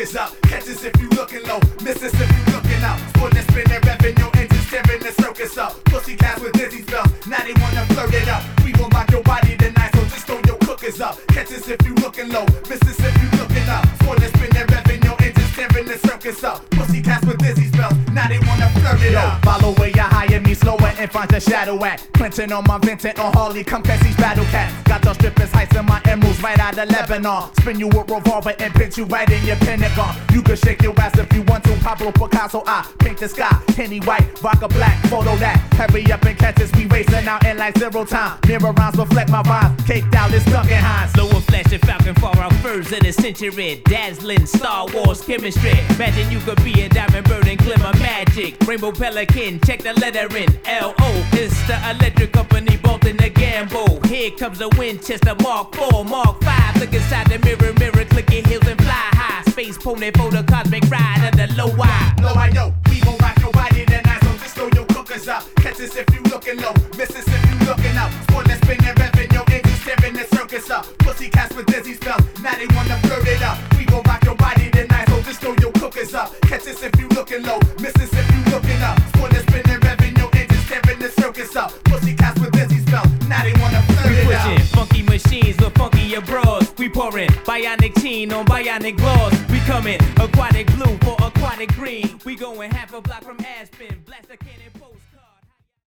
is up. Catch us if you looking low, miss us if you looking out. Sport that spin that revenue, engines tearing the circus up. Pussy cats with dizzy spells, now they wanna flirt it up. We gon' rock your body tonight, so just throw your cookers up. Catch us if you looking low, miss us if you looking up. Sport that spin that revenue, engines tearing the circus up. Pussy cats with dizzy spells, now they wanna flirt it up. Follow where you hire me slower and find your shadow at. Clinching on my Vincent on Harley, come catch these battle cats. Got those strippers, heights in my emeralds right out of Lebanon. Spin you a revolver and pinch you right in your Pentagon. You can shake your ass if you want to. Pablo Picasso, I paint the sky. Penny white, vodka black, photo that. Hurry up and catch us, we racing out in like 0 time. Mirror rounds reflect my rhymes. Caked out, it's Duncan Hines. Slower flashing Falcon for our furs of the century. Dazzling Star Wars chemistry. Imagine you could be a diamond bird and glimmer magic. Rainbow Pelican, check the lettering. L.O. It's the electric company, Bolton the Gamble. Here comes the Winchester Mark 4, Mark 5. Look inside the mirror, mirror, click your heels and fly high. Space pony for the cosmic ride of the low wide. Low I know, we gon' rock your body tonight, so just throw your cookers up. Catch us if you looking low, miss us if you looking up. Sport that spin that revenue, engines tearing the circus up. Pussy cats with dizzy spells, now they wanna flirt it up. We gon' rock your body tonight, so just throw your cookers up. Catch us if you looking low, miss us if you looking up. Sport that spin that revenue, engines tearing the circus up. Pussy cats with dizzy spells, now they wanna flirt it up. Pushing funky machines with funky bras. We pouring bionic teen on bionic gloss. We coming aquatic blue for aquatic green. We going half a block from Aspen. Blast a cannon.